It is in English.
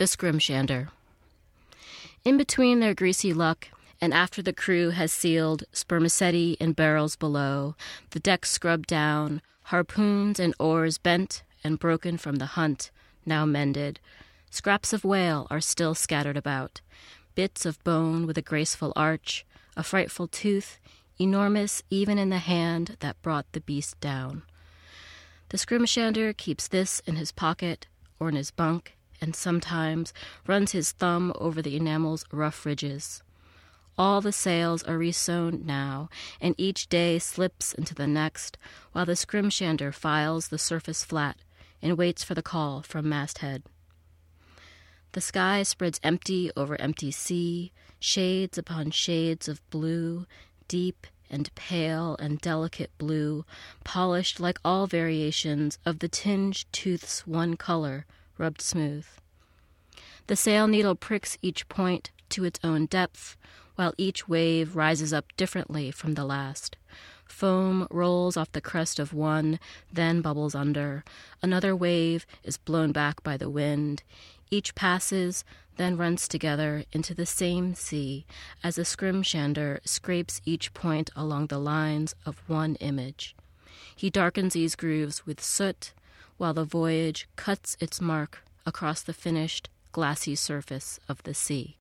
The Scrimshander. In between their greasy luck, and after the crew has sealed spermaceti in barrels below, the deck scrubbed down, harpoons and oars bent and broken from the hunt, now mended. Scraps of whale are still scattered about, bits of bone with a graceful arch, a frightful tooth, enormous even in the hand that brought the beast down. The Scrimshander keeps this in his pocket or in his bunk, and sometimes runs his thumb over the enamel's rough ridges. All the sails are resewn now, and each day slips into the next, while the Scrimshander files the surface flat and waits for the call from masthead. The sky spreads empty over empty sea, shades upon shades of blue, deep and pale and delicate blue, polished like all variations of the tinged tooth's one color, rubbed smooth. The sail needle pricks each point to its own depth, while each wave rises up differently from the last. Foam rolls off the crest of one, then bubbles under. Another wave is blown back by the wind. Each passes, then runs together into the same sea as the Scrimshander scrapes each point along the lines of one image. He darkens these grooves with soot, while the voyage cuts its mark across the finished, glassy surface of the sea.